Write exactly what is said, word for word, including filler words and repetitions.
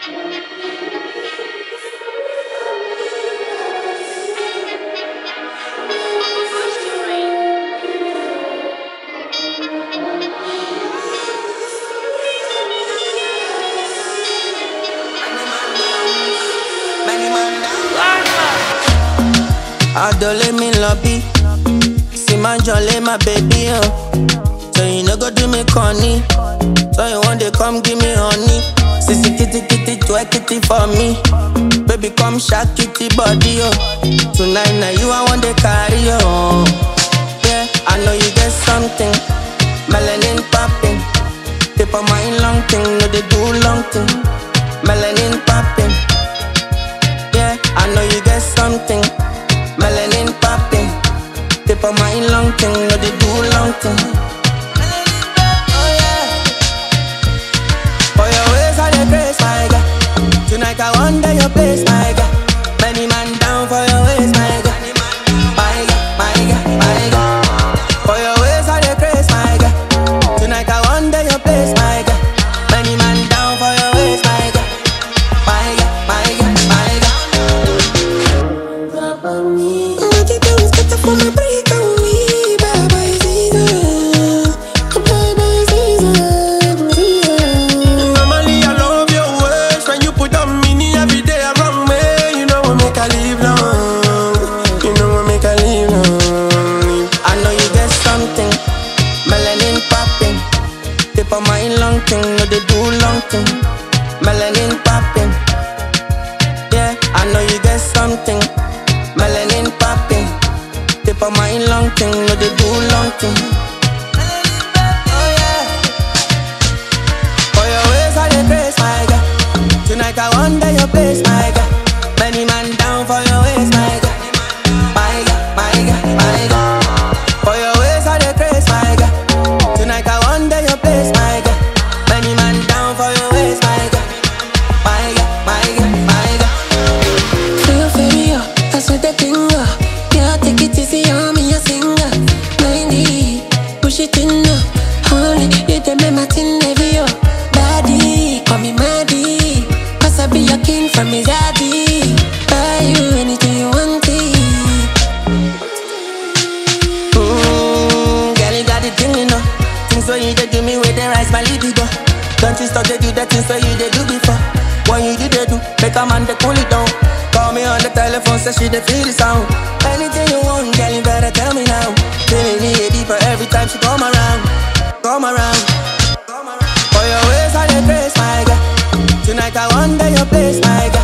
Adole me lobby, see my jolly my baby oh. So you no go do me corny, so you want to come give me honey. Sissy kitty kitty twerk kitty for me, baby come shake kitty body oh. Tonight now you I want to carry oh. Yeah, I know you get something, melanin popping. Tip of my long thing, no they do long thing, melanin popping. Yeah, I know you get something. Melanin popping, tip of my long thing, no they do long thing. Oh yeah, for your ways I dey grace, my God. Tonight I wonder your place, my God. Many man down for your ways, my God. My God, my God, my God. For your ways I dey grace, my God. Tonight I wonder your place, my God. Many man down for your ways, my God. My God, my God, my God. For my break away, bye bye season, bye bye season, season. Normally I love your ways when you put on me every day around me. You know what make I live long, you know what make I live long. I know you get something, melanin popping. Tip of my long thing, no they do long thing, melanin popping. Yeah, I know you get something, melanin popping. Tip of my long thing, no they do long thing. Oh yeah, for your ways I dey grace, my God. Tonight I wonder your place, my God. Many man down for your ways, my God. My God, my God, my God. For your ways I dey grace, my God. Tonight I wonder your place, my God. Many man down for your ways, my God. My God, my God, my God. Feel very up, that's what they think of. Yeah, take it easy on me, a singer. ninety, push it in now. Only you the make my thing heavy up. Daddy, call me Maddie, cause I be your king from his daddy. Buy you anything you want it. Mmm, girl you got the thing you know. Things what you dey do me with the rise my libido. Don't you stop to do the things what you dey do before. What you do they do, make a man they cool it down. Call me on the telephone, say she dey feel the sound. Anything you want, girl, you better tell me now. Feeling me deeper every time she come around, come around. For your ways I dey grace, my God. Tonight I wonder your place, my God.